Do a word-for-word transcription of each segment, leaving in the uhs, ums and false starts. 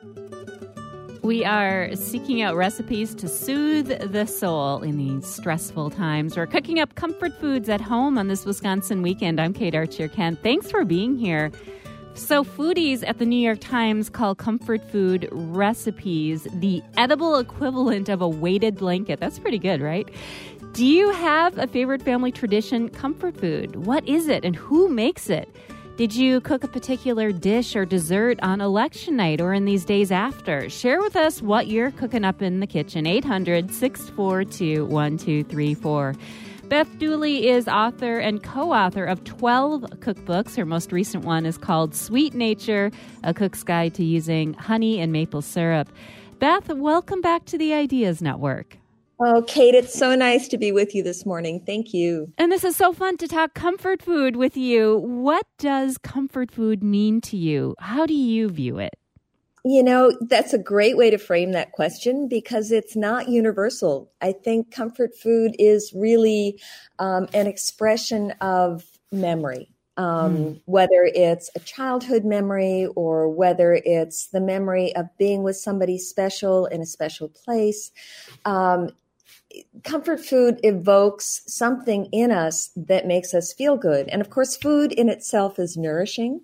We are seeking out recipes to soothe the soul in these stressful times. We're cooking up comfort foods at home on this Wisconsin weekend. I'm Kate Archer-Kent. Thanks for being here. So foodies at the New York Times call comfort food recipes the edible equivalent of a weighted blanket. That's pretty good, right? Do you have a favorite family tradition comfort food? What is it and who makes it? Did you cook a particular dish or dessert on election night or in these days after? Share with us what you're cooking up in the kitchen. eight hundred, six four two, one two three four. Beth Dooley is author and co-author of twelve cookbooks. Her most recent one is called Sweet Nature, A Cook's Guide to Using Honey and Maple Syrup. Beth, welcome back to the Ideas Network. Oh, Kate, it's so nice to be with you this morning. Thank you. And this is so fun to talk comfort food with you. What does comfort food mean to you? How do you view it? You know, that's a great way to frame that question because it's not universal. I think comfort food is really um, an expression of memory. Um, mm. Whether it's a childhood memory or whether it's the memory of being with somebody special in a special place. Um, Comfort food evokes something in us that makes us feel good. And of course, food in itself is nourishing.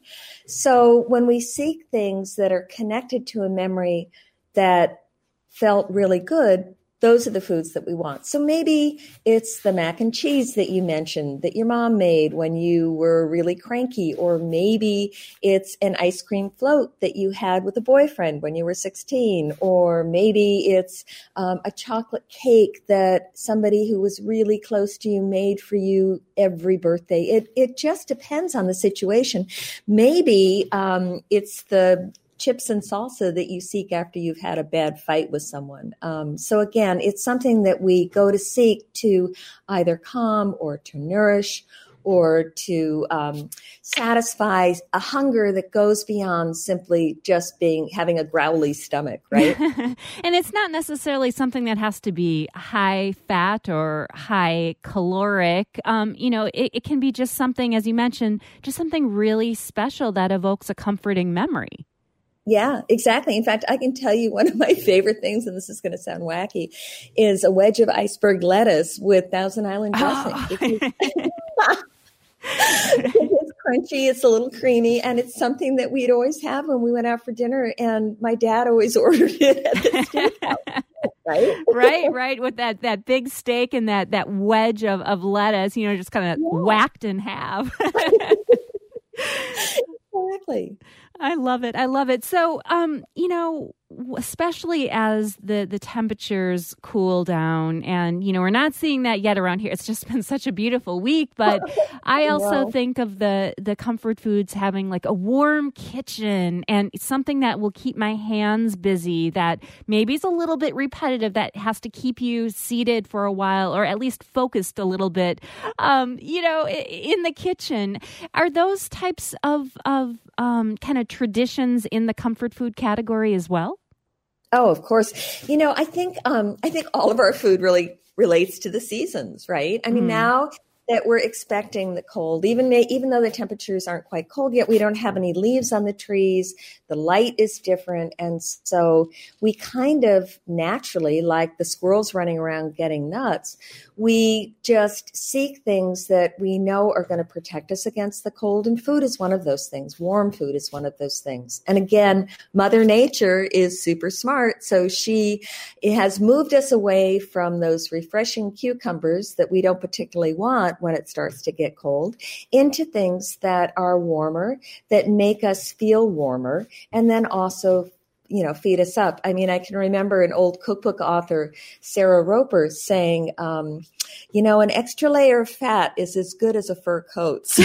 So when we seek things that are connected to a memory that felt really good, those are the foods that we want. So maybe it's the mac and cheese that you mentioned that your mom made when you were really cranky, or maybe it's an ice cream float that you had with a boyfriend when you were sixteen, or maybe it's um, a chocolate cake that somebody who was really close to you made for you every birthday. It it just depends on the situation. Maybe um, it's the chips and salsa that you seek after you've had a bad fight with someone. Um, so again, it's something that we go to seek to either calm or to nourish or to um, satisfy a hunger that goes beyond simply just being having a growly stomach, right? And it's not necessarily something that has to be high fat or high caloric. Um, you know, it, it can be just something, as you mentioned, just something really special that evokes a comforting memory. Yeah, exactly. In fact, I can tell you one of my favorite things, and this is going to sound wacky, is a wedge of iceberg lettuce with Thousand Island dressing. Oh. It's crunchy, it's a little creamy, and it's something that we'd always have when we went out for dinner, and my dad always ordered it at the steakhouse. Right? right, right. With that, that big steak and that, that wedge of, of lettuce, you know, just kind of yeah. whacked in half. Exactly. I love it. I love it. So, um, you know, especially as the, the temperatures cool down and, you know, we're not seeing that yet around here. It's just been such a beautiful week. But I also wow. think of the, the comfort foods having like a warm kitchen and something that will keep my hands busy, that maybe is a little bit repetitive, that has to keep you seated for a while or at least focused a little bit, um, you know, in the kitchen. Are those types of, of um, kind of traditions in the comfort food category as well? Oh, of course. You know, I think um, I think all of our food really relates to the seasons, right? I mean, mm. now that we're expecting the cold, even may, even though the temperatures aren't quite cold yet, we don't have any leaves on the trees. The light is different. And so we kind of naturally, like the squirrels running around getting nuts, we just seek things that we know are going to protect us against the cold. And food is one of those things. Warm food is one of those things. And again, Mother Nature is super smart. So she it has moved us away from those refreshing cucumbers that we don't particularly want when it starts to get cold into things that are warmer, that make us feel warmer, and then also, you know, feed us up. I mean, I can remember an old cookbook author, Sarah Roper, saying, um, you know, an extra layer of fat is as good as a fur coat. So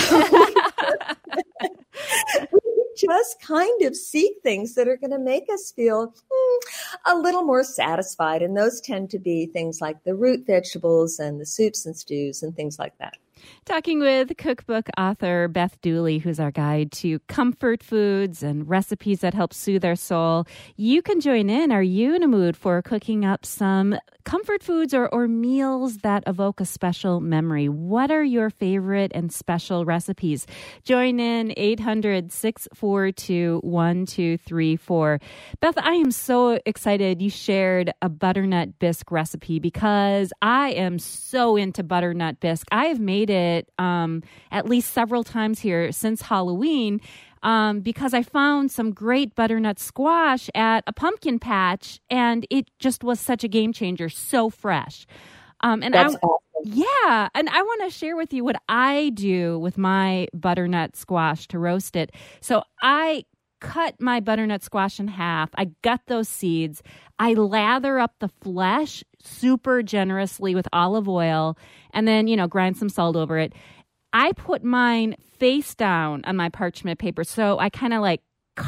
we just kind of seek things that are going to make us feel mm, a little more satisfied. And those tend to be things like the root vegetables and the soups and stews and things like that. Talking with cookbook author Beth Dooley, who's our guide to comfort foods and recipes that help soothe our soul. You can join in. Are you in a mood for cooking up some comfort foods or, or meals that evoke a special memory? What are your favorite and special recipes? Join in eight hundred, six four two, one two three four. Beth, I am so excited you shared a butternut bisque recipe because I am so into butternut bisque. I have made it um, at least several times here since Halloween. Um, because I found some great butternut squash at a pumpkin patch, and it just was such a game changer, so fresh. Um, and That's I, awesome. Yeah, and I want to share with you what I do with my butternut squash to roast it. So I cut my butternut squash in half. I gut those seeds. I lather up the flesh super generously with olive oil, and then, you know, grind some salt over it. I put mine face down on my parchment paper, so I kind of like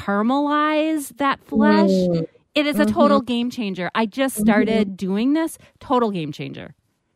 caramelize that flesh. Mm. It is a total mm-hmm. game changer. I just started mm-hmm. doing this. Total game changer.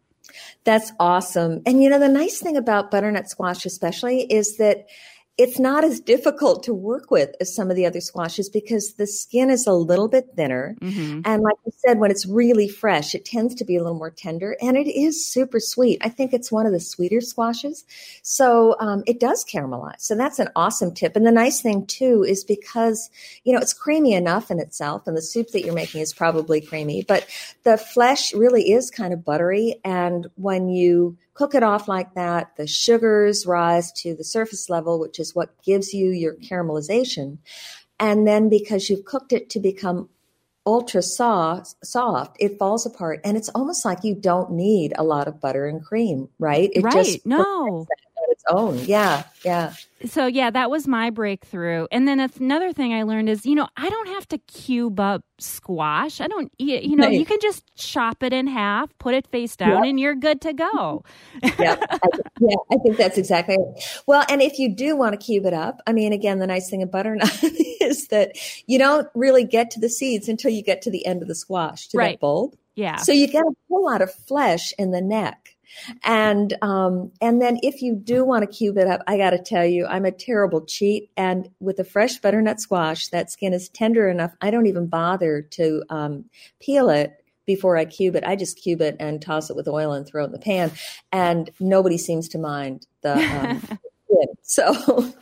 That's awesome. And you know, the nice thing about butternut squash especially is that it's not as difficult to work with as some of the other squashes because the skin is a little bit thinner. Mm-hmm. And like you said, when it's really fresh, it tends to be a little more tender and it is super sweet. I think it's one of the sweeter squashes. So um, it does caramelize. So that's an awesome tip. And the nice thing too is because, you know, it's creamy enough in itself and the soup that you're making is probably creamy, but the flesh really is kind of buttery. And when you cook it off like that, the sugars rise to the surface level, which is what gives you your caramelization. And then because you've cooked it to become ultra soft, soft, it falls apart. And it's almost like you don't need a lot of butter and cream, right? It right. just No. on its own. Yeah. Yeah. So, yeah, that was my breakthrough. And then another thing I learned is, you know, I don't have to cube up squash. I don't, you know, right. You can just chop it in half, put it face down, yep. and you're good to go. yeah, I, yeah, I think that's exactly it. Well, and if you do want to cube it up, I mean, again, the nice thing of butternut is that you don't really get to the seeds until you get to the end of the squash, to right. that bulb. Yeah. So you get a whole lot of flesh in the neck. And, um, and then if you do want to cube it up, I got to tell you, I'm a terrible cheat. And with a fresh butternut squash, that skin is tender enough. I don't even bother to, um, peel it before I cube it. I just cube it and toss it with oil and throw it in the pan. And nobody seems to mind the, um, skin. So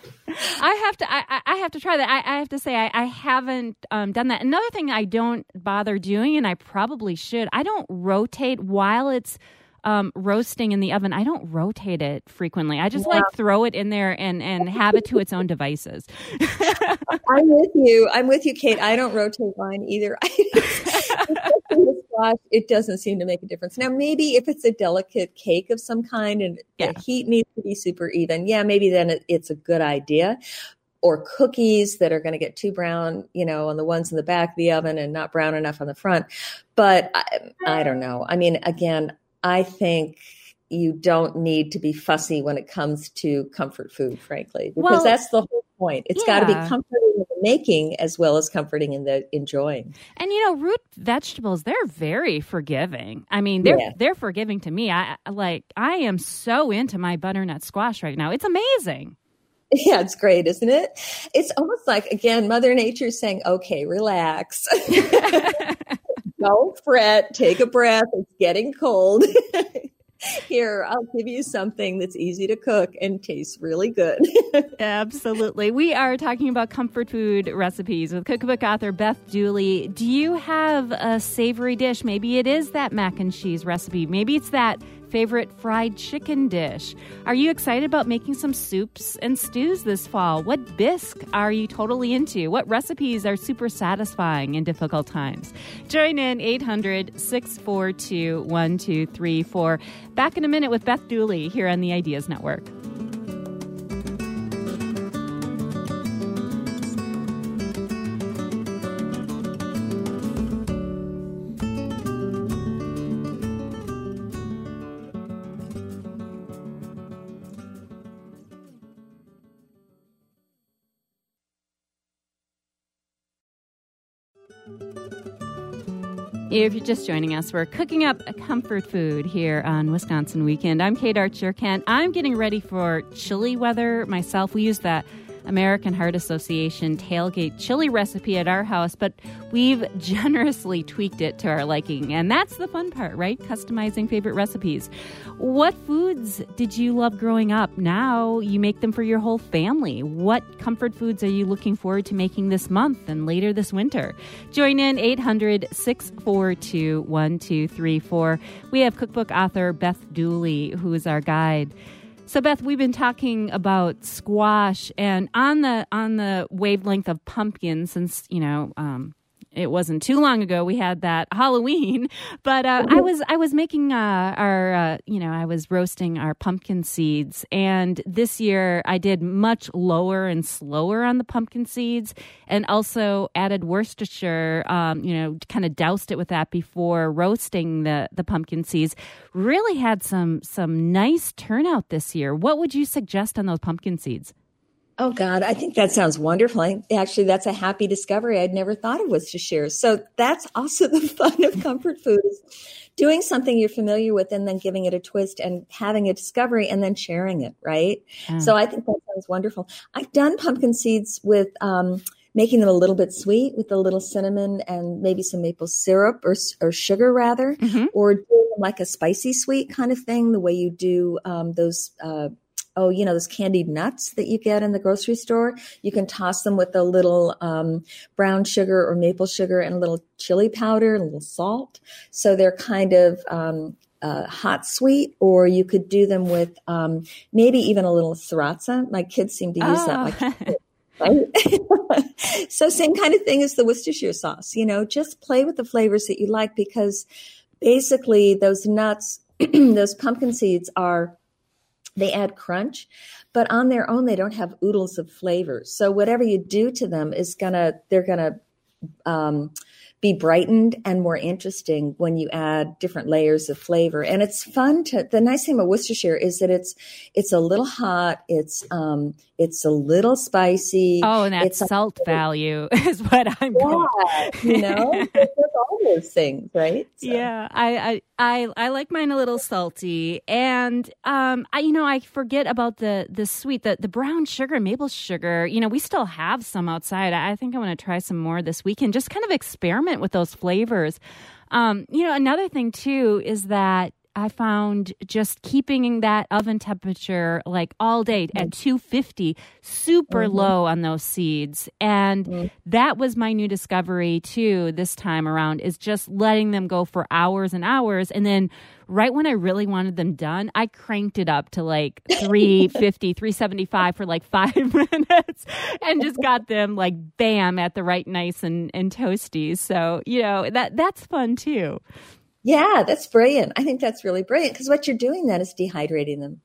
I have to, I, I have to try that. I, I have to say, I, I haven't um, done that. Another thing I don't bother doing, and I probably should, I don't rotate while it's Um, roasting in the oven. I don't rotate it frequently. I just yeah. like throw it in there and, and have it to its own devices. I'm with you. I'm with you, Kate. I don't rotate mine either. It doesn't seem to make a difference. Now, maybe if it's a delicate cake of some kind and yeah. the heat needs to be super even, yeah, maybe then it, it's a good idea. Or cookies that are going to get too brown, you know, on the ones in the back of the oven and not brown enough on the front. But I, I don't know. I mean, again, I think you don't need to be fussy when it comes to comfort food, frankly, because well, that's the whole point. It's yeah. got to be comforting in the making as well as comforting in the enjoying. And, you know, root vegetables, they're very forgiving. I mean, they're yeah. they're forgiving to me. I like I am so into my butternut squash right now. It's amazing. Yeah, it's great, isn't it? It's almost like, again, Mother Nature is saying, okay, relax. Don't fret. Take a breath. It's getting cold. Here, I'll give you something that's easy to cook and tastes really good. Absolutely. We are talking about comfort food recipes with cookbook author Beth Dooley. Do you have a savory dish? Maybe it is that mac and cheese recipe. Maybe it's that favorite fried chicken dish. Are you excited about making some soups and stews this fall? What bisque are you totally into? What recipes are super satisfying in difficult times? Join in eight hundred, six four two, one two three four. Back in a minute with Beth Dooley here on the Ideas Network. If you're just joining us, we're cooking up a comfort food here on Wisconsin Weekend. I'm Kate Archer-Kent. I'm getting ready for chilly weather myself. We use that American Heart Association tailgate chili recipe at our house, but we've generously tweaked it to our liking. And that's the fun part, right? Customizing favorite recipes. What foods did you love growing up? Now you make them for your whole family. What comfort foods are you looking forward to making this month and later this winter? Join in eight hundred, six four two, one two three four. We have cookbook author Beth Dooley, who is our guide. So, Beth, we've been talking about squash and on the on the wavelength of pumpkin since, you know, um, it wasn't too long ago we had that Halloween. But uh, I was I was making uh, our, uh, you know, I was roasting our pumpkin seeds. And this year I did much lower and slower on the pumpkin seeds and also added Worcestershire, um, you know, kind of doused it with that before roasting the, the pumpkin seeds. Really had some some nice turnout this year. What would you suggest on those pumpkin seeds? Oh, God, I think that sounds wonderful. I, actually, that's a happy discovery. I'd never thought of Worcestershire. So that's also the fun of comfort food, is doing something you're familiar with and then giving it a twist and having a discovery and then sharing it, right? Mm. So I think that sounds wonderful. I've done pumpkin seeds with um, making them a little bit sweet with a little cinnamon and maybe some maple syrup or, or sugar, rather, mm-hmm. or doing them like a spicy sweet kind of thing, the way you do um, those uh Oh, you know, those candied nuts that you get in the grocery store. You can toss them with a little um, brown sugar or maple sugar and a little chili powder, and a little salt. So they're kind of um, uh, hot sweet, or you could do them with um, maybe even a little sriracha. My kids seem to use oh. that. Like, right? So same kind of thing as the Worcestershire sauce. You know, just play with the flavors that you like, because basically those nuts, those pumpkin seeds are, they add crunch, but on their own, they don't have oodles of flavor. So whatever you do to them is gonna, they're gonna um, be brightened and more interesting when you add different layers of flavor. And it's fun to, the nice thing about Worcestershire is that it's, it's a little hot. It's, um, it's a little spicy. Oh, and that it's salt a, value is what I'm yeah, going. You know, there's all those things, right? So. Yeah, I, I, I, I like mine a little salty, and um, I, you know, I forget about the the sweet, the the brown sugar, maple sugar. You know, we still have some outside. I think I want to try some more this weekend. Just kind of experiment with those flavors. Um, you know, another thing too is that I found just keeping that oven temperature like all day at two fifty, super mm-hmm. low on those seeds. And mm-hmm. that was my new discovery too this time around, is just letting them go for hours and hours. And then right when I really wanted them done, I cranked it up to like three fifty, three seventy-five for like five minutes and just got them like bam at the right nice and, and toasty. So, you know, that that's fun too. Yeah, that's brilliant. I think that's really brilliant, because what you're doing then is dehydrating them.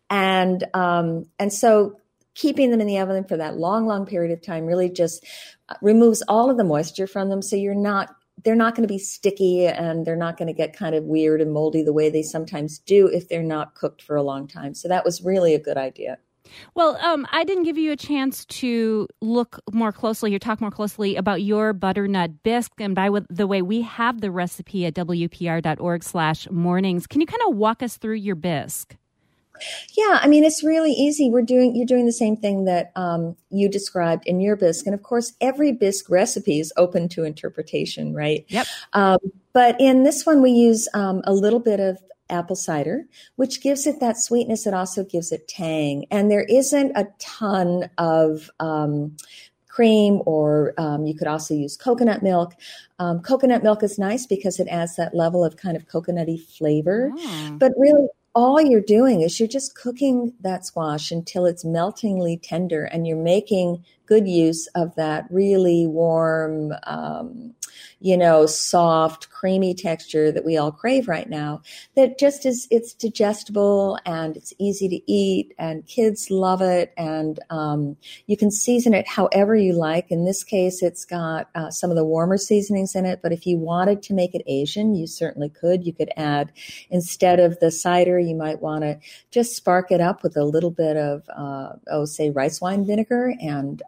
And um, and so keeping them in the oven for that long, long period of time really just removes all of the moisture from them. So you're not, they're not going to be sticky, and they're not going to get kind of weird and moldy the way they sometimes do if they're not cooked for a long time. So that was really a good idea. Well, um, I didn't give you a chance to look more closely or talk more closely about your butternut bisque. And by the way, we have the recipe at W P R dot org slash mornings. Can you kind of walk us through your bisque? Yeah, I mean, it's really easy. We're doing, you're doing the same thing that um, you described in your bisque. And of course, every bisque recipe is open to interpretation, right? Yep. Um, but in this one, we use um, a little bit of apple cider, which gives it that sweetness. It also gives it tang. And there isn't a ton of um, cream, or um, you could also use coconut milk. Um, coconut milk is nice because it adds that level of kind of coconutty flavor. Mm. But really, all you're doing is you're just cooking that squash until it's meltingly tender, and you're making good use of that really warm, um, you know, soft, creamy texture that we all crave right now. That just is, it's digestible and it's easy to eat, and kids love it. And um, you can season it however you like. In this case, it's got uh, some of the warmer seasonings in it. But if you wanted to make it Asian, you certainly could. You could add, instead of the cider, you might want to just spark it up with a little bit of, uh, oh, say, rice wine vinegar, and um,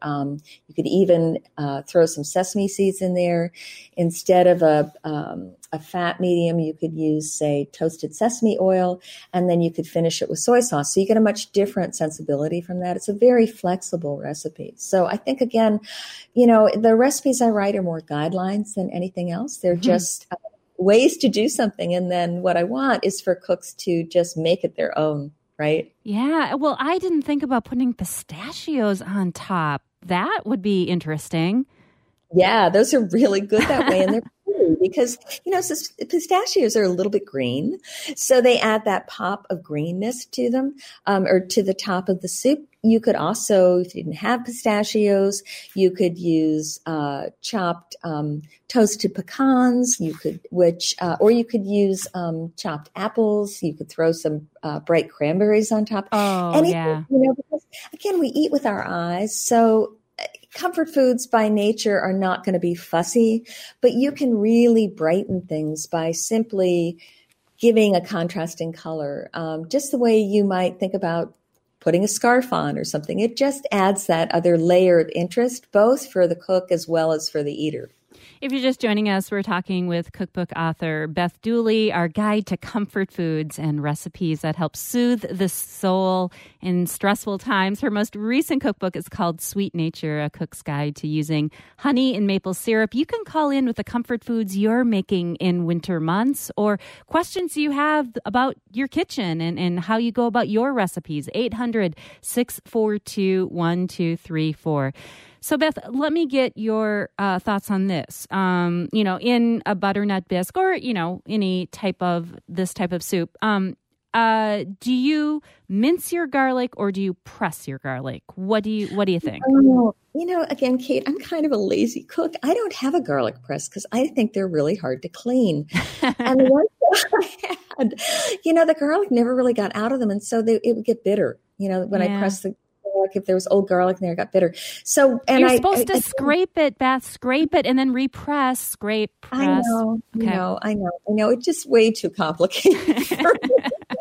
Um, you could even uh, throw some sesame seeds in there. Instead of a, um, a fat medium, you could use, say, toasted sesame oil, and then you could finish it with soy sauce. So you get a much different sensibility from that. It's a very flexible recipe. So I think, again, you know, the recipes I write are more guidelines than anything else. They're mm-hmm. just uh, ways to do something. And then what I want is for cooks to just make it their own, right? Yeah. Well, I didn't think about putting pistachios on top. That would be interesting. Yeah, those are really good that way. And they're pretty because, you know, pistachios are a little bit green. So they add that pop of greenness to them, um, or to the top of the soup. You could also, if you didn't have pistachios, you could use uh, chopped um, toasted pecans. You could, which, uh, or you could use um, chopped apples. You could throw some uh, bright cranberries on top. Oh, Anything, yeah. You know, because again, we eat with our eyes, so comfort foods by nature are not going to be fussy, but you can really brighten things by simply giving a contrasting color, um, just the way you might think about putting a scarf on or something. It just adds that other layer of interest, both for the cook as well as for the eater. If you're just joining us, we're talking with cookbook author Beth Dooley, our guide to comfort foods and recipes that help soothe the soul in stressful times. Her most recent cookbook is called Sweet Nature, a cook's guide to using honey and maple syrup. You can call in with the comfort foods you're making in winter months or questions you have about your kitchen and, and how you go about your recipes. eight hundred, six four two, one two three four. So, Beth, let me get your uh, thoughts on this. Um, you know, in a butternut bisque or, you know, any type of this type of soup, um, uh, do you mince your garlic or do you press your garlic? What do you What do you think? Oh, you know, again, Kate, I'm kind of a lazy cook. I don't have a garlic press because I think they're really hard to clean. And the ones that I had, you know, the garlic never really got out of them, and so they, it would get bitter. You know, when yeah. I pressed the like if there was old garlic in there, it got bitter. So, and you're I, supposed I, to I, scrape it, Beth. Scrape it and then repress. Scrape, press. I know, okay. I know, I know, I know. It's just way too complicated for me.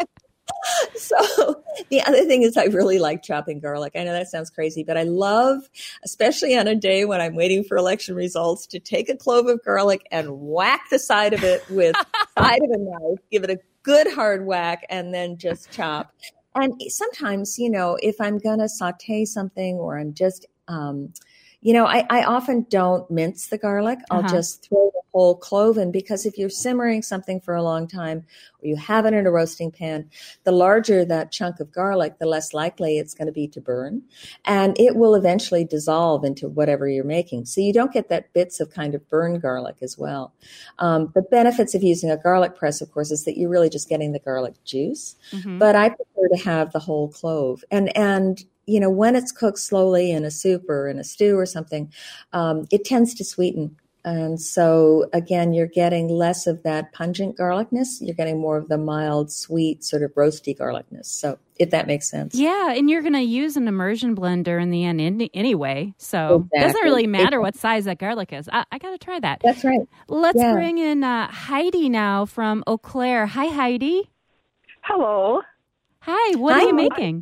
So the other thing is I really like chopping garlic. I know that sounds crazy, but I love, especially on a day when I'm waiting for election results, to take a clove of garlic and whack the side of it with the side of a knife, give it a good hard whack, and then just chop. And sometimes, you know, if I'm going to saute something or I'm just, um, you know, I, I often don't mince the garlic. I'll uh-huh. just throw the whole clove in, because if you're simmering something for a long time or you have it in a roasting pan, the larger that chunk of garlic, the less likely it's going to be to burn. And it will eventually dissolve into whatever you're making. So you don't get that bits of kind of burned garlic as well. Um, the benefits of using a garlic press, of course, is that you're really just getting the garlic juice. Mm-hmm. But I prefer to have the whole clove. And, and, you know, when it's cooked slowly in a soup or in a stew or something, um, it tends to sweeten. And so, again, you're getting less of that pungent garlicness. You're getting more of the mild, sweet, sort of roasty garlicness. So, if that makes sense. Yeah, and you're going to use an immersion blender in the end anyway. So, exactly. It doesn't really matter exactly. what size that garlic is. I, I got to try that. That's right. Let's yeah. bring in uh, Heidi now from Eau Claire. Hi, Heidi. Hello. Hi, what Hi. are you making?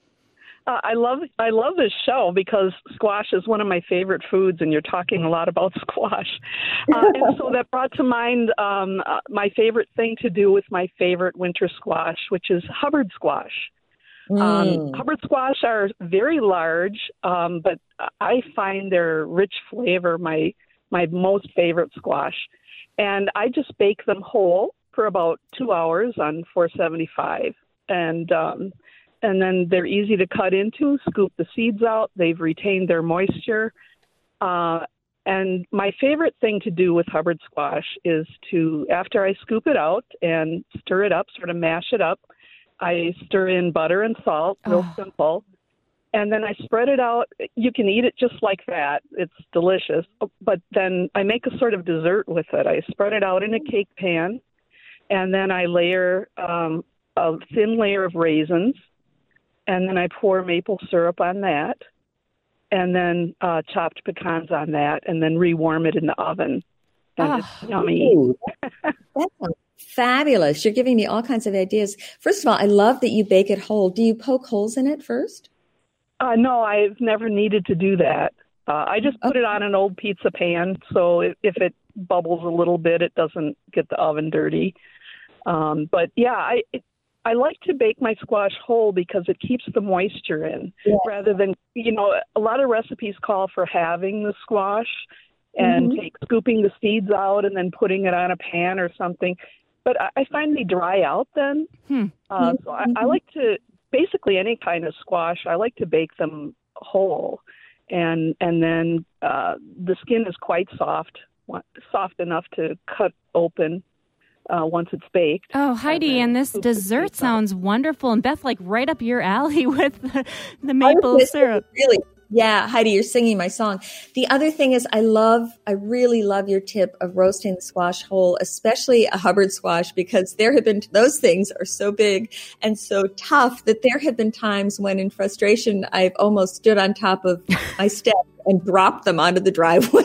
Uh, I love I love this show because squash is one of my favorite foods, and you're talking a lot about squash. Uh, and so that brought to mind um, uh, my favorite thing to do with my favorite winter squash, which is Hubbard squash. Mm. Um, Hubbard squash are very large, um, but I find their rich flavor my my most favorite squash. And I just bake them whole for about two hours on four seventy-five. And um And then they're easy to cut into, scoop the seeds out. They've retained their moisture. Uh, and my favorite thing to do with Hubbard squash is to, after I scoop it out and stir it up, sort of mash it up, I stir in butter and salt, real oh. simple. And then I spread it out. You can eat it just like that. It's delicious. But then I make a sort of dessert with it. I spread it out in a cake pan, and then I layer um, a thin layer of raisins. And then I pour maple syrup on that, and then uh, chopped pecans on that, and then rewarm it in the oven. And oh, it's yummy. Ooh, that sounds fabulous. You're giving me all kinds of ideas. First of all, I love that you bake it whole. Do you poke holes in it first? Uh, no, I've never needed to do that. Uh, I just put Okay. it on an old pizza pan, so if, if it bubbles a little bit, it doesn't get the oven dirty. Um, but yeah, I it, I like to bake my squash whole because it keeps the moisture in, Yeah. rather than, you know, a lot of recipes call for halving the squash and Mhm. take, scooping the seeds out and then putting it on a pan or something. But I, I find they dry out then. Hmm. Uh, so I, I like to, basically any kind of squash, I like to bake them whole. And and then uh, the skin is quite soft, soft enough to cut open uh, once it's baked. Oh, Heidi, then and this scoop the dessert seeds out. sounds wonderful. And Beth, like right up your alley with the, the maple Honestly, syrup. Really, yeah, Heidi, you're singing my song. The other thing is, I love, I really love your tip of roasting the squash whole, especially a Hubbard squash, because there have been, those things are so big and so tough that there have been times when, in frustration, I've almost stood on top of my step and dropped them onto the driveway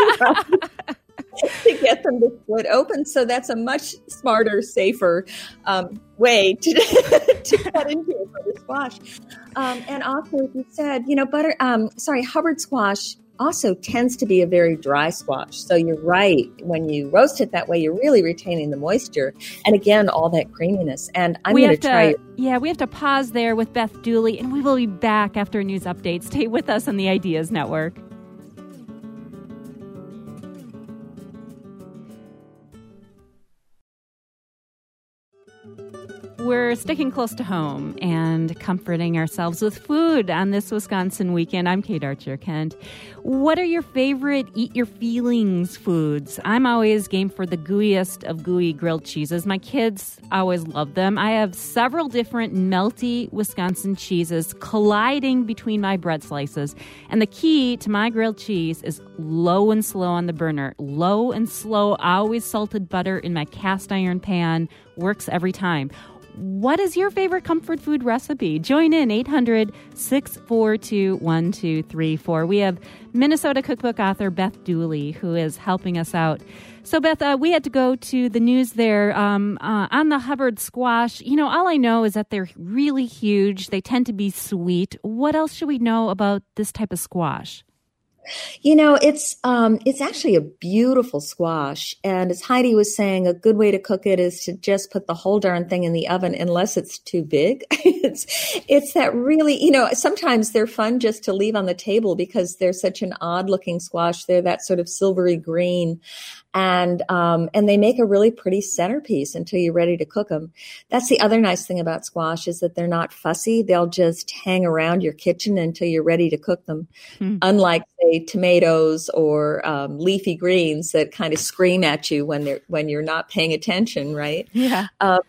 to get them to split open. So that's a much smarter, safer um, way to to cut into it for the squash. Um, and also, as you said, you know, butter. Um, sorry, Hubbard squash also tends to be a very dry squash. So you're right. When you roast it that way, you're really retaining the moisture, and again, all that creaminess. And I'm we going have to try. Yeah, we have to pause there with Beth Dooley, and we will be back after a news update. Stay with us on the Ideas Network. We're sticking close to home and comforting ourselves with food on this Wisconsin weekend. I'm Kate Archer-Kent. What are your favorite eat your feelings foods? I'm always game for the gooeyest of gooey grilled cheeses. My kids always love them. I have several different melty Wisconsin cheeses colliding between my bread slices. And the key to my grilled cheese is low and slow on the burner. Low and slow, always salted butter in my cast iron pan. Works every time. What is your favorite comfort food recipe? Join in eight hundred, six four two, one two three four. We have Minnesota cookbook author Beth Dooley who is helping us out. So, Beth, uh, we had to go to the news there um, uh, on the Hubbard squash. You know, all I know is that they're really huge. They tend to be sweet. What else should we know about this type of squash? You know, it's um, it's actually a beautiful squash. And as Heidi was saying, a good way to cook it is to just put the whole darn thing in the oven, unless it's too big. it's it's that really, you know, sometimes they're fun just to leave on the table because they're such an odd looking squash. They're that sort of silvery green. And um, and they make a really pretty centerpiece until you're ready to cook them. That's the other nice thing about squash is that they're not fussy. They'll just hang around your kitchen until you're ready to cook them. Hmm. Unlike, say, tomatoes or um, leafy greens that kind of scream at you when they're when you're not paying attention, right? Yeah. Um,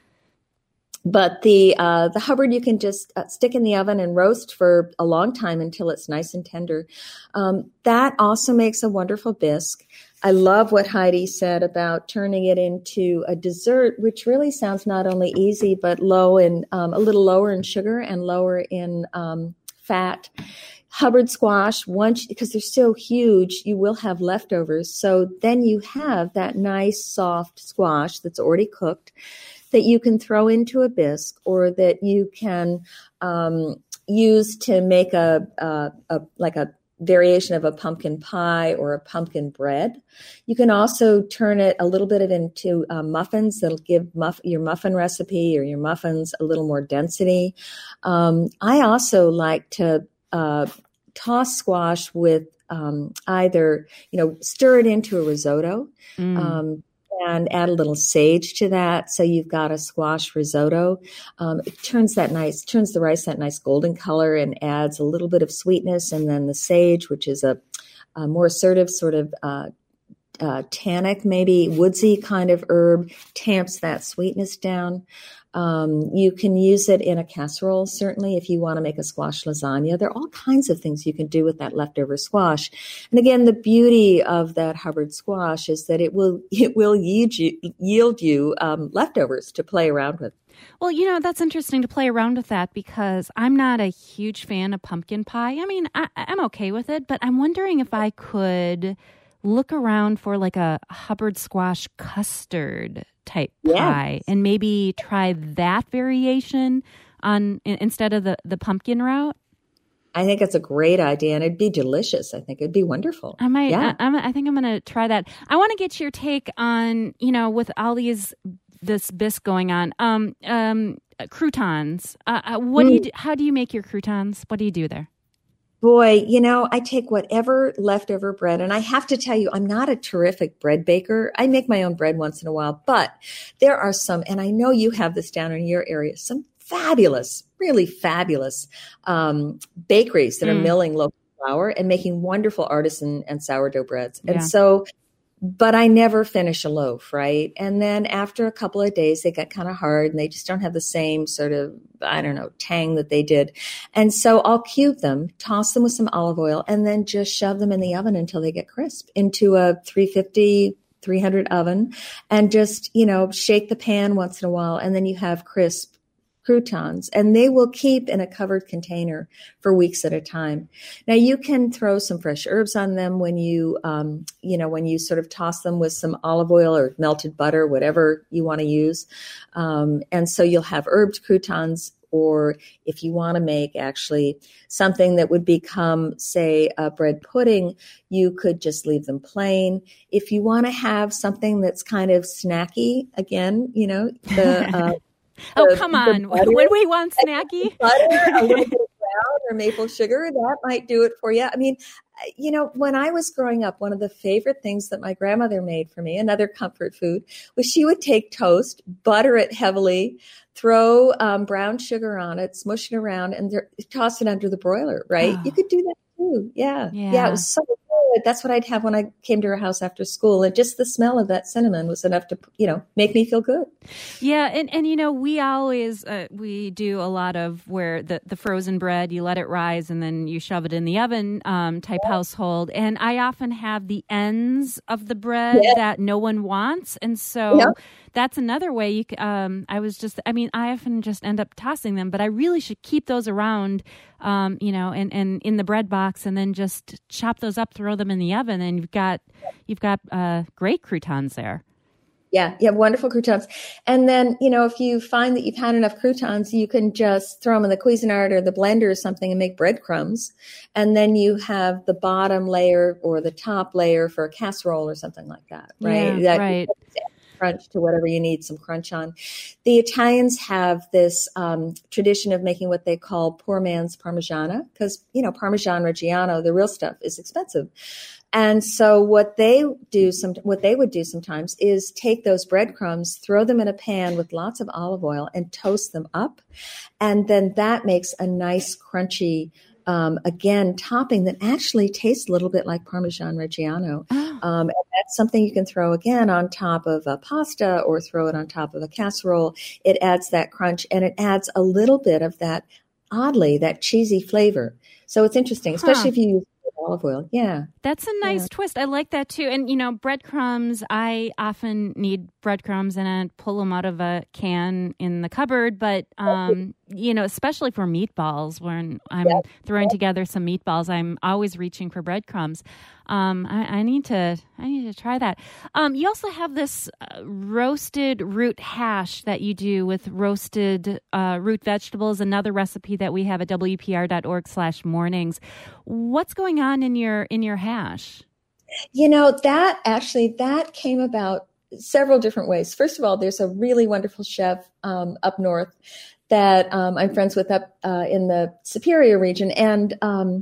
But the uh, the Hubbard you can just uh, stick in the oven and roast for a long time until it's nice and tender. Um, that also makes a wonderful bisque. I love what Heidi said about turning it into a dessert, which really sounds not only easy but low in um, a little lower in sugar and lower in um, fat. Hubbard squash, once because they're so huge, you will have leftovers. So then you have that nice soft squash that's already cooked, that you can throw into a bisque or that you can um, use to make a, a, a like a variation of a pumpkin pie or a pumpkin bread. You can also turn it a little bit of into uh, muffins that'll give muff, your muffin recipe or your muffins a little more density. Um, I also like to uh, toss squash with um, either, you know, stir it into a risotto. Mm. Um, and add a little sage to that. So you've got a squash risotto. Um, it turns that nice, turns the rice that nice golden color and adds a little bit of sweetness. And then the sage, which is a, a more assertive sort of uh, uh, tannic, maybe woodsy kind of herb, tamps that sweetness down. Um, you can use it in a casserole, certainly, if you want to make a squash lasagna. There are all kinds of things you can do with that leftover squash. And again, the beauty of that Hubbard squash is that it will it will yield you, yield you um, leftovers to play around with. Well, you know, that's interesting to play around with that because I'm not a huge fan of pumpkin pie. I mean, I, I'm okay with it, but I'm wondering if I could look around for like a Hubbard squash custard type pie yes. and maybe try that variation on instead of the, the pumpkin route. I think it's a great idea, and it'd be delicious. I think it'd be wonderful. I might. Yeah. I, I'm, I think I'm going to try that. I want to get your take on, you know, with all these this bisque going on, um, um, croutons. Uh, uh, what mm. do you? Do, how do you make your croutons? What do you do there? Boy, you know, I take whatever leftover bread, and I have to tell you, I'm not a terrific bread baker. I make my own bread once in a while, but there are some, and I know you have this down in your area, some fabulous, really fabulous um, bakeries that mm. are milling local flour and making wonderful artisan and sourdough breads. Yeah. And so, but I never finish a loaf, right? And then after a couple of days, they get kind of hard and they just don't have the same sort of, I don't know, tang that they did. And so I'll cube them, toss them with some olive oil, and then just shove them in the oven until they get crisp into a three fifty, three hundred oven, and just, you know, shake the pan once in a while. And then you have crisp croutons, and they will keep in a covered container for weeks at a time. Now you can throw some fresh herbs on them when you, um, you know, when you sort of toss them with some olive oil or melted butter, whatever you want to use. Um, and so you'll have herbed croutons, or if you want to make actually something that would become, say, a bread pudding, you could just leave them plain. If you want to have something that's kind of snacky, again, you know, the, uh, Oh, the, come on. When we want snacky. Butter, a little bit of brown or maple sugar, that might do it for you. I mean, you know, when I was growing up, one of the favorite things that my grandmother made for me, another comfort food, was she would take toast, butter it heavily, throw um, brown sugar on it, smush it around, and th- toss it under the broiler, right? Oh. You could do that too. Yeah. yeah. Yeah, it was so good. That's what I'd have when I came to her house after school. And just the smell of that cinnamon was enough to, you know, make me feel good. Yeah. And, and you know, we always, uh, we do a lot of where the, the frozen bread, you let it rise and then you shove it in the oven um, type yeah. household. And I often have the ends of the bread yeah. that no one wants. And so yeah. that's another way you can, um, I was just, I mean, I often just end up tossing them, but I really should keep those around, um, you know, and, and in the bread box, and then just chop those up, throw them in the oven, and you've got, you've got uh, great croutons there. Yeah, you have wonderful croutons. And then, you know, if you find that you've had enough croutons, you can just throw them in the Cuisinart or the blender or something and make breadcrumbs. And then you have the bottom layer or the top layer for a casserole or something like that, right? Yeah, that, right. Crunch to whatever you need some crunch on. The Italians have this um, tradition of making what they call poor man's Parmigiana, because, you know, Parmesan Reggiano, the real stuff, is expensive. And so what they do, some, what they would do sometimes is take those breadcrumbs, throw them in a pan with lots of olive oil, and toast them up. And then that makes a nice crunchy Um, again, topping that actually tastes a little bit like Parmesan Reggiano. Oh. Um, and that's something you can throw again on top of a pasta or throw it on top of a casserole. It adds that crunch, and it adds a little bit of that, oddly, that cheesy flavor. So it's interesting, especially huh. if you use olive oil. Yeah. That's a nice yeah. twist. I like that too. And, you know, breadcrumbs, I often need breadcrumbs and I pull them out of a can in the cupboard. But, um, you know, especially for meatballs, when I'm yeah. throwing together some meatballs, I'm always reaching for breadcrumbs. Um, I, I need to, I need to try that. Um, you also have this uh, roasted root hash that you do with roasted uh, root vegetables. Another recipe that we have at W P R dot org slash mornings. What's going on in your in your hash? You know, that actually that came about several different ways. First of all, there's a really wonderful chef um, up north that um, I'm friends with up uh, in the Superior region, and um,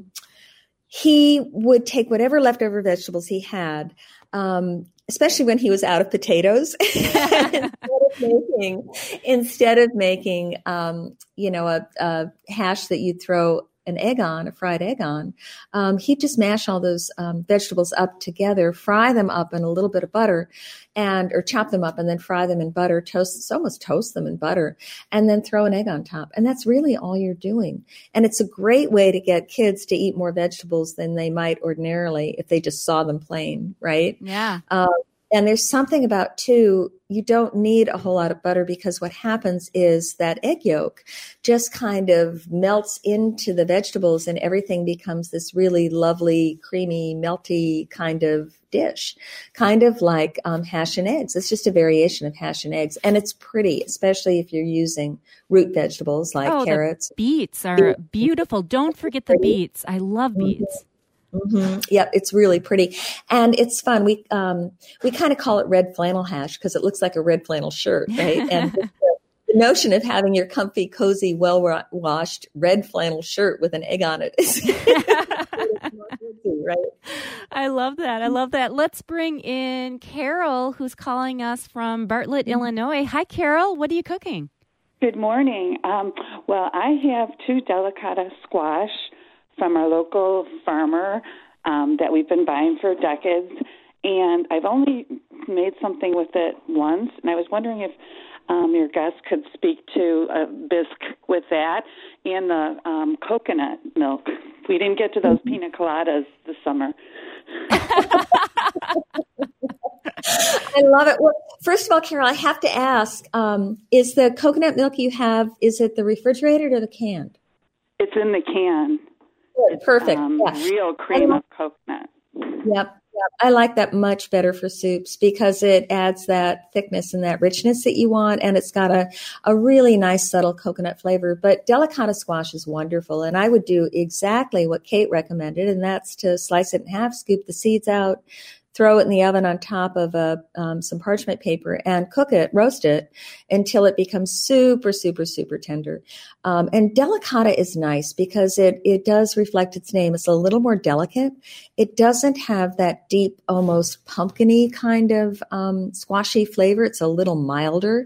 he would take whatever leftover vegetables he had, um, especially when he was out of potatoes, instead of making, instead of making um, you know, a, a hash that you'd throw an egg on, a fried egg on, um, he'd just mash all those um, vegetables up together, fry them up in a little bit of butter, and or chop them up and then fry them in butter, toast, almost toast them in butter, and then throw an egg on top. And that's really all you're doing. And it's a great way to get kids to eat more vegetables than they might ordinarily if they just saw them plain, right? Yeah. Um, and there's something about, too, you don't need a whole lot of butter because what happens is that egg yolk just kind of melts into the vegetables and everything becomes this really lovely, creamy, melty kind of dish, kind of like um, hash and eggs. It's just a variation of hash and eggs, and it's pretty, especially if you're using root vegetables like oh, carrots. The beets are beautiful. Don't forget the beets. I love beets. Mm-hmm. Yep, it's really pretty, and it's fun. We um, we kind of call it red flannel hash because it looks like a red flannel shirt, right? And the, the notion of having your comfy, cozy, well-washed red flannel shirt with an egg on it is right? I love that. I love that. Let's bring in Carol, who's calling us from Bartlett, mm-hmm. Illinois. Hi, Carol. What are you cooking? Good morning. Um, well, I have two delicata squash from our local farmer um, that we've been buying for decades, and I've only made something with it once, and I was wondering if um, your guest could speak to a bisque with that and the um, coconut milk. We didn't get to those pina coladas this summer. I love it. Well, first of all, Carol, I have to ask, um, is the coconut milk you have, is it the refrigerated or the canned? It's in the can. Good, perfect. Um, yeah. Real cream of coconut. Yep, yep. I like that much better for soups because it adds that thickness and that richness that you want, and it's got a, a really nice, subtle coconut flavor. But delicata squash is wonderful, and I would do exactly what Kate recommended, and that's to slice it in half, scoop the seeds out, throw it in the oven on top of a, um, some parchment paper and cook it, roast it until it becomes super, super, super tender. Um, and delicata is nice because it, it does reflect its name. It's a little more delicate. It doesn't have that deep, almost pumpkin-y kind of um, squashy flavor. It's a little milder.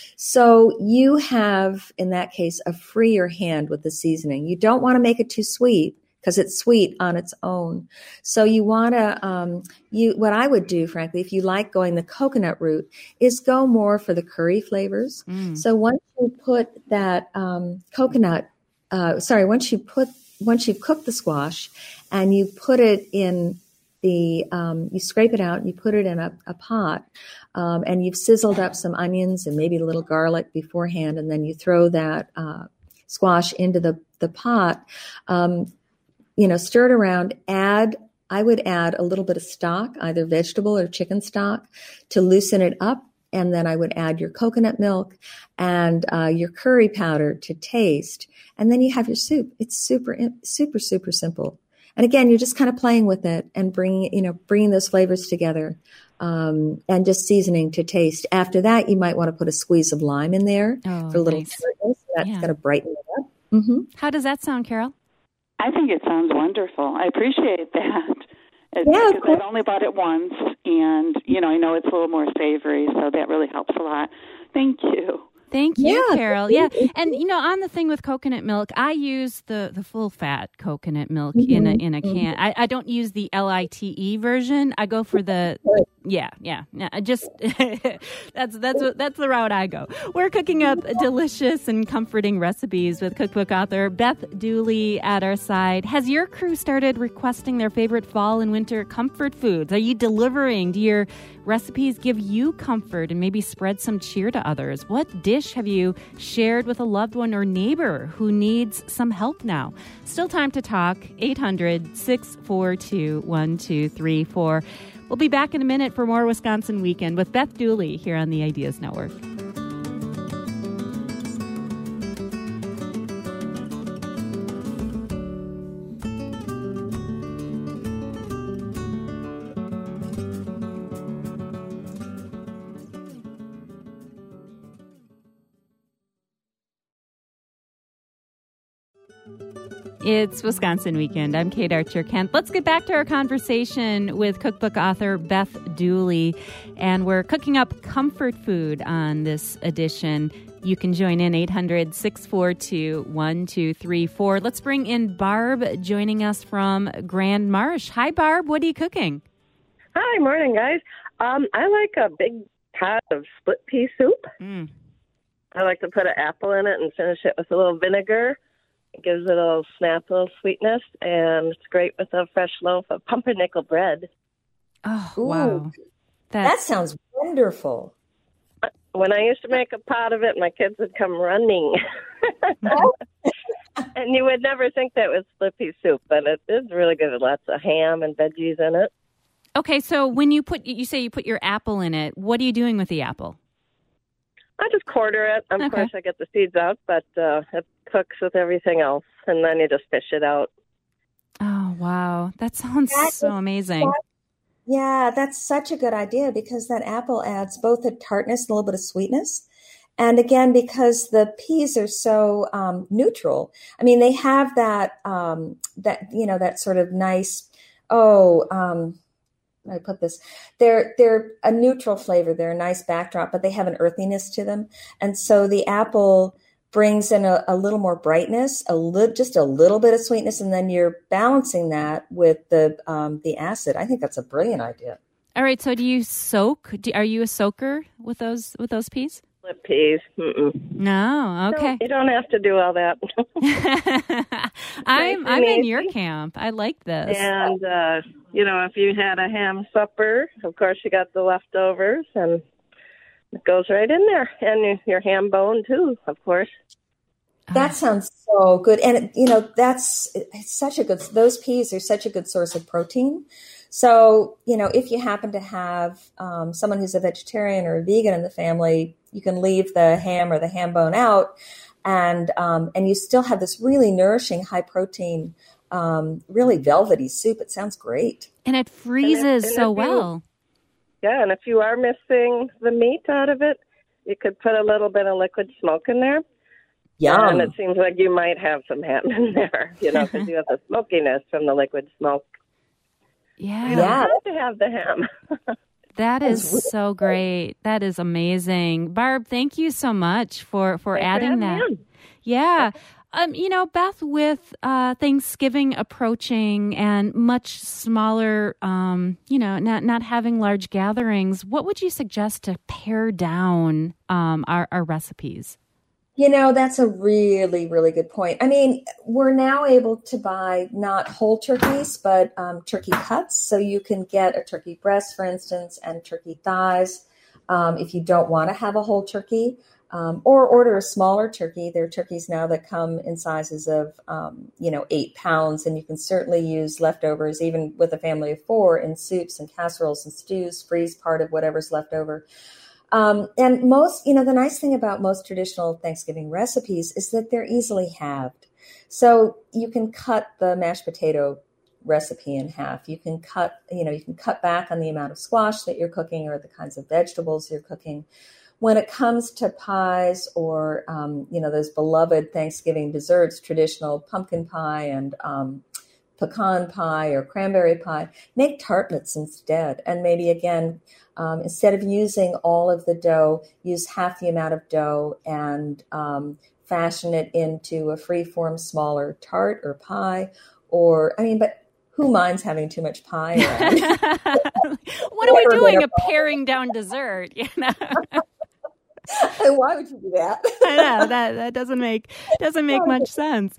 So you have, in that case, a freer hand with the seasoning. You don't want to make it too sweet, because it's sweet on its own. So you want to, um, you what I would do, frankly, if you like going the coconut route, is go more for the curry flavors. Mm. So once you put that um, coconut, uh, sorry, once you put, once you've cooked the squash and you put it in the, um, you scrape it out and you put it in a, a pot, um, and you've sizzled up some onions and maybe a little garlic beforehand, and then you throw that uh, squash into the, the pot, um, you know, stir it around, add, I would add a little bit of stock, either vegetable or chicken stock, to loosen it up. And then I would add your coconut milk and uh, your curry powder to taste. And then you have your soup. It's super, super, super simple. And again, you're just kind of playing with it and bringing, you know, bringing those flavors together, um, and just seasoning to taste. After that, you might want to put a squeeze of lime in there oh, for a little nice. tartness. That's yeah. going to brighten it up. Mm-hmm. How does that sound, Carol? I think it sounds wonderful. I appreciate that. It's, yeah, because I've only bought it once, and, you know, I know it's a little more savory, so that really helps a lot. Thank you. Thank you, yeah. Carol. Yeah. And, you know, on the thing with coconut milk, I use the, the full fat coconut milk mm-hmm. in a in a can. Mm-hmm. I, I don't use the L I T E version. I go for the, yeah, yeah. yeah I just, that's, that's, that's the route I go. We're cooking up delicious and comforting recipes with cookbook author Beth Dooley at our side. Has your crew started requesting their favorite fall and winter comfort foods? Are you delivering? Do your recipes give you comfort and maybe spread some cheer to others? What dish have you shared with a loved one or neighbor who needs some help now? Still time to talk. eight hundred, six four two, one two three four. We'll be back in a minute for more Wisconsin Weekend with Beth Dooley here on the Ideas Network. It's Wisconsin Weekend. I'm Kate Archer-Kent. Let's get back to our conversation with cookbook author Beth Dooley. And we're cooking up comfort food on this edition. You can join in eight hundred, six four two, one two three four. Let's bring in Barb joining us from Grand Marsh. Hi, Barb. What are you cooking? Hi. Morning, guys. Um, I like a big pot of split pea soup. Mm. I like to put an apple in it and finish it with a little vinegar. It gives it a little snap, a little sweetness, and it's great with a fresh loaf of pumpernickel bread. Oh, Ooh, wow. That's... That sounds wonderful. when I used to make a pot of it, my kids would come running. And you would never think that was Slippy soup, but it is really good with lots of ham and veggies in it. Okay, so when you put, you say you put your apple in it, what are you doing with the apple? I just quarter it. Of Okay. course, I get the seeds out, but uh, it cooks with everything else, and then you just fish it out. Oh, wow. That sounds That so is amazing. Yeah, that's such a good idea because that apple adds both a tartness and a little bit of sweetness. And again, because the peas are so um, neutral, I mean, they have that, um, that, you know, that sort of nice, oh, um, how do I put this? They're, they're a neutral flavor. They're a nice backdrop, but they have an earthiness to them. And so the apple brings in a, a little more brightness, a little, just a little bit of sweetness, and then you're balancing that with the um, the acid. I think that's a brilliant idea. All right, so do you soak? Do, are you a soaker with those with those peas? Split peas. Mm-mm. No, okay. No, you don't have to do all that. I'm Nice and I'm in easy. your camp. I like this. And, uh, you know, if you had a ham supper, of course, you got the leftovers, and it goes right in there. And your, your ham bone, too, of course. That sounds so good. And, you know, that's it's such a good, those peas are such a good source of protein. So, you know, if you happen to have um, someone who's a vegetarian or a vegan in the family, you can leave the ham or the ham bone out, and um, and you still have this really nourishing, high protein, um, really velvety soup. It sounds great. And it freezes and so if you- well. Yeah, and if you are missing the meat out of it, you could put a little bit of liquid smoke in there. Yum. And it seems like you might have some ham in there, you know, because you have the smokiness from the liquid smoke. Yeah. You Yeah. don't have to have the ham. That is so great. That is amazing. Barb, thank you so much for, for Thanks for adding having that. me on. Yeah. Um, you know, Beth, with uh, Thanksgiving approaching and much smaller, um, you know, not not having large gatherings, what would you suggest to pare down um, our, our recipes? You know, that's a really, really good point. I mean, we're now able to buy not whole turkeys, but um, turkey cuts. So you can get a turkey breast, for instance, and turkey thighs um, if you don't want to have a whole turkey. Um, or order a smaller turkey. There are turkeys now that come in sizes of, um, you know, eight pounds, and you can certainly use leftovers, even with a family of four, in soups and casseroles and stews, freeze part of whatever's left over. Um, and most, you know, the nice thing about most traditional Thanksgiving recipes is that they're easily halved. So you can cut the mashed potato recipe in half. You can cut, you know, you can cut back on the amount of squash that you're cooking or the kinds of vegetables you're cooking. When it comes to pies or, um, you know, those beloved Thanksgiving desserts, traditional pumpkin pie and um, pecan pie or cranberry pie, make tartlets instead. And maybe, again, um, instead of using all of the dough, use half the amount of dough and um, fashion it into a free-form smaller tart or pie. Or, I mean, but who minds having too much pie around? What are we Never been doing? a A paring down dessert, you know? Why would you do that? I know that that doesn't make doesn't make much sense.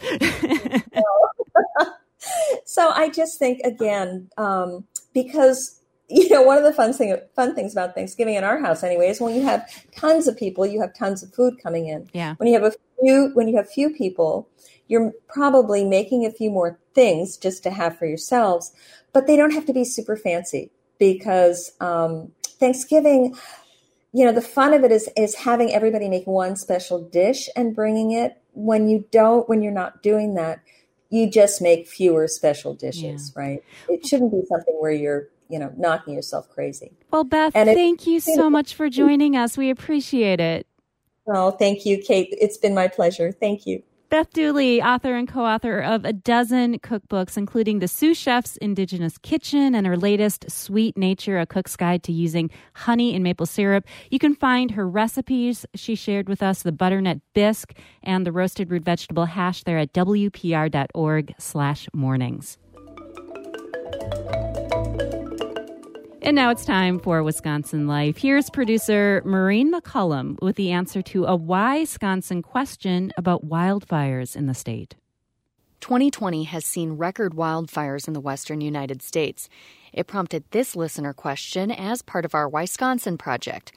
So I just think, again, um, because, you know, one of the fun thing fun things about Thanksgiving in our house anyway is when you have tons of people, you have tons of food coming in. Yeah. When you have a few when you have few people, you're probably making a few more things just to have for yourselves, but they don't have to be super fancy because um, Thanksgiving, you know, the fun of it is is having everybody make one special dish and bringing it. When you don't, when you're not doing that, you just make fewer special dishes, yeah. Right? It shouldn't be something where you're, you know, knocking yourself crazy. Well, Beth, and thank it, you so much for joining us. We appreciate it. Oh, thank you, Kate. It's been my pleasure. Thank you. Beth Dooley, author and co-author of a dozen cookbooks, including The Sous Chef's Indigenous Kitchen and her latest, Sweet Nature, A Cook's Guide to Using Honey and Maple Syrup. You can find her recipes she shared with us, the butternut bisque and the roasted root vegetable hash, there at w p r dot org slash mornings. And now it's time for Wisconsin Life. Here's producer Maureen McCullum with the answer to a Wisconsin question about wildfires in the state. twenty twenty has seen record wildfires in the western United States. It prompted this listener question as part of our Wisconsin project.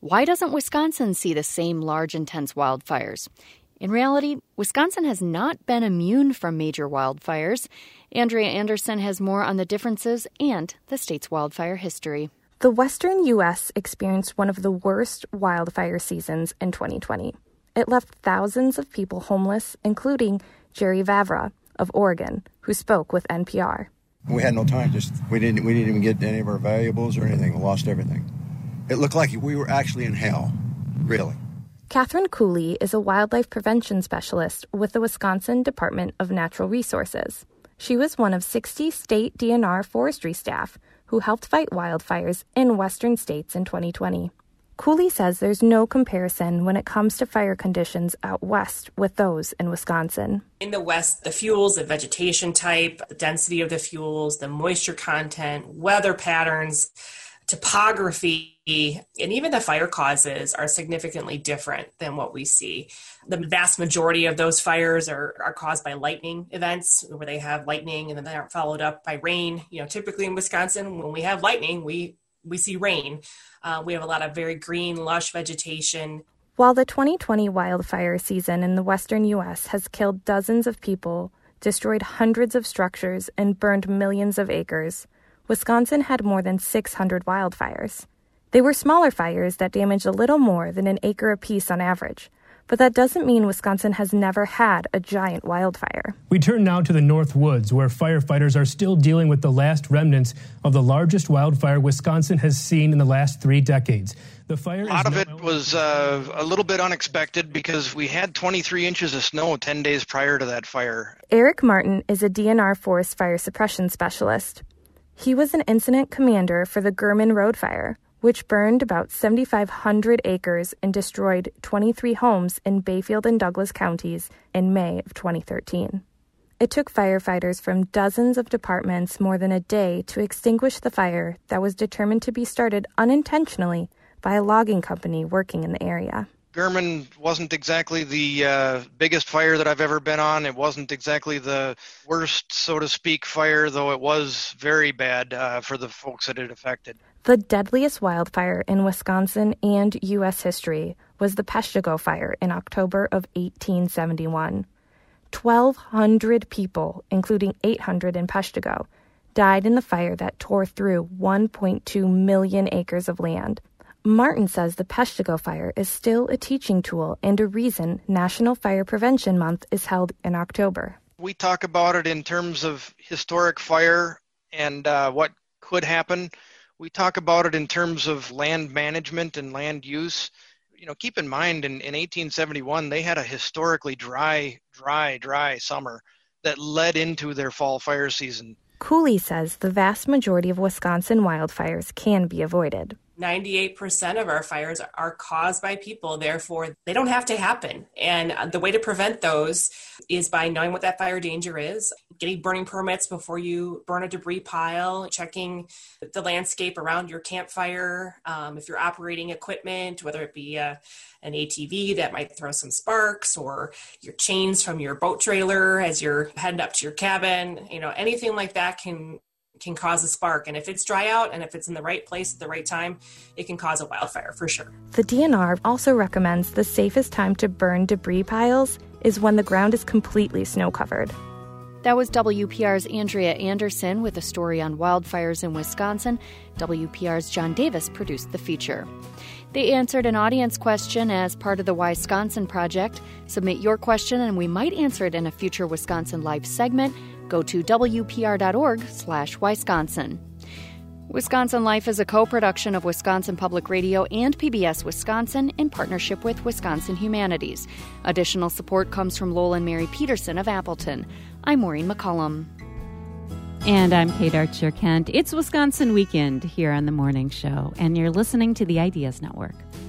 Why doesn't Wisconsin see the same large, intense wildfires? In reality, Wisconsin has not been immune from major wildfires. Andrea Anderson has more on the differences and the state's wildfire history. The western U S experienced one of the worst wildfire seasons in twenty twenty. It left thousands of people homeless, including Jerry Vavra of Oregon, who spoke with N P R. We had no time. Just we didn't we didn't even get any of our valuables or anything. We lost everything. It looked like we were actually in hell, really. Catherine Cooley is a wildlife prevention specialist with the Wisconsin Department of Natural Resources. She was one of sixty state D N R forestry staff who helped fight wildfires in western states in twenty twenty. Cooley says there's no comparison when it comes to fire conditions out west with those in Wisconsin. In the west, the fuels, the vegetation type, the density of the fuels, the moisture content, weather patterns, topography, and even the fire causes are significantly different than what we see. The vast majority of those fires are, are caused by lightning events where they have lightning and then they're followed up by rain. You know, typically in Wisconsin, when we have lightning, we, we see rain. Uh, we have a lot of very green, lush vegetation. While the twenty twenty wildfire season in the western U S has killed dozens of people, destroyed hundreds of structures, and burned millions of acres, Wisconsin had more than six hundred wildfires. They were smaller fires that damaged a little more than an acre apiece on average. But that doesn't mean Wisconsin has never had a giant wildfire. We turn now to the North Woods, where firefighters are still dealing with the last remnants of the largest wildfire Wisconsin has seen in the last three decades. The fire a lot of it was uh, a little bit unexpected because we had twenty-three inches of snow ten days prior to that fire. Eric Martin is a D N R forest fire suppression specialist. He was an incident commander for the German Road Fire, which burned about seven thousand five hundred acres and destroyed twenty-three homes in Bayfield and Douglas counties in May of twenty thirteen. It took firefighters from dozens of departments more than a day to extinguish the fire that was determined to be started unintentionally by a logging company working in the area. German wasn't exactly the uh, biggest fire that I've ever been on. It wasn't exactly the worst, so to speak, fire, though it was very bad uh, for the folks that it affected. The deadliest wildfire in Wisconsin and U S history was the Peshtigo Fire in October of eighteen seventy-one. twelve hundred people, including eight hundred in Peshtigo, died in the fire that tore through one point two million acres of land. Martin says the Peshtigo Fire is still a teaching tool and a reason National Fire Prevention Month is held in October. We talk about it in terms of historic fire and uh, what could happen. We talk about it in terms of land management and land use. You know, keep in mind, in, in eighteen seventy-one, they had a historically dry, dry, dry summer that led into their fall fire season. Cooley says the vast majority of Wisconsin wildfires can be avoided. ninety-eight percent of our fires are caused by people, therefore they don't have to happen. And the way to prevent those is by knowing what that fire danger is, getting burning permits before you burn a debris pile, checking the landscape around your campfire. Um, if you're operating equipment, whether it be a, an A T V that might throw some sparks, or your chains from your boat trailer as you're heading up to your cabin, you know, anything like that can can cause a spark. And if it's dry out and if it's in the right place at the right time, it can cause a wildfire for sure. The D N R also recommends the safest time to burn debris piles is when the ground is completely snow-covered. That was W P R's Andrea Anderson with a story on wildfires in Wisconsin. W P R's John Davis produced the feature. They answered an audience question as part of the Wisconsin Project. Submit your question and we might answer it in a future Wisconsin Live segment. Go to W P R dot org slash Wisconsin. Wisconsin Life is a co-production of Wisconsin Public Radio and P B S Wisconsin in partnership with Wisconsin Humanities. Additional support comes from Lowell and Mary Peterson of Appleton. I'm Maureen McCullum. And I'm Kate Archer-Kent. It's Wisconsin Weekend here on The Morning Show, and you're listening to the Ideas Network.